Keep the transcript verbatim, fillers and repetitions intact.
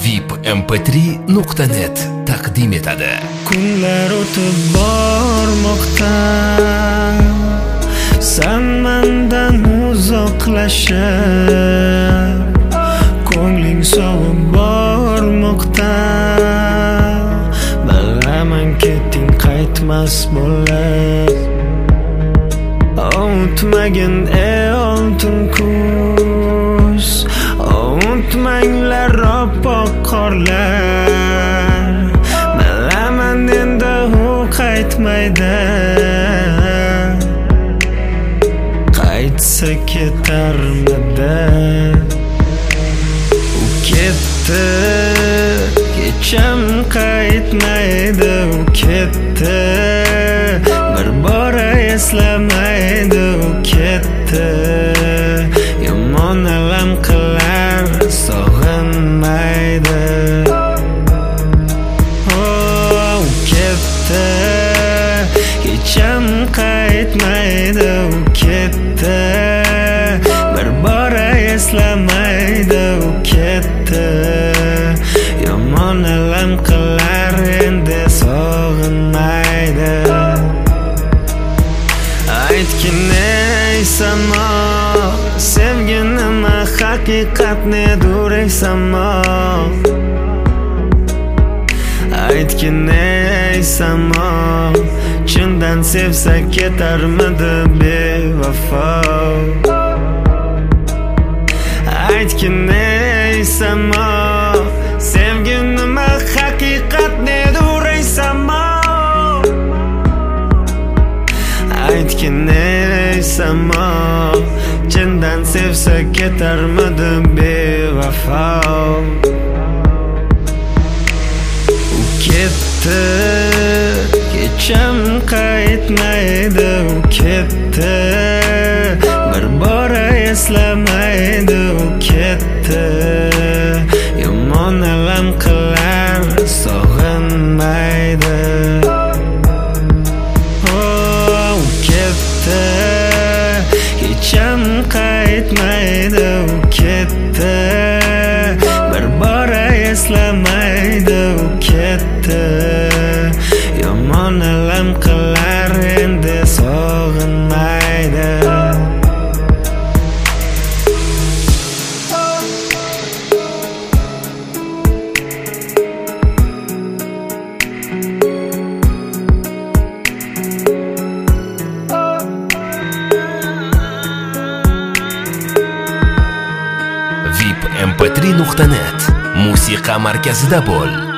vip m p три nuqta net taqdim etadi. Kunlar o'tib bormoqda, sen mendan uzoqlashib, ko'ngling sovib bormoqda. Bilaman ketding qaytmas bo'lib, unutmagin ey oltin kuz, unutmanglar oppoq qorlar. Bilaman endi u qaytmaydi, qaytsa ketarmidi. U ketdi, kecham qaytmaydi. U ketdi, bir bora eslamaydi. U ketdi, yomon alam qilar, sog'inmaydi. Oh, u ketdi, kecham qaytmaydi. U ketdi, bir bora eslamaydi. U ketdi, yomon alam qilar, endi sog'inmaydi. Aytgin ey samo, sevgi nima, haqiqat nedir ey samo. Aytgin ey samo, chindan sevsa ketarmidi bevafo. Aytgin ey samo, sevgi nima, haqiqat nedir ey samo. Aytgin ey samo, chindan sevsa ketarmidi bevafo. U ketdi, kecham qaytmaydi. U ketdi, bir bora eslamaydi. U ketdi, yomon alam qilar, sog'inmaydi. Oh, u ketdi, kecham qaytmaydi. U ketdi, bir bora eslamaydi. U ketdi, yomon alam qilar, endi sog'inmaydi. vip m p три nuqta net musiqa markazida bo'l.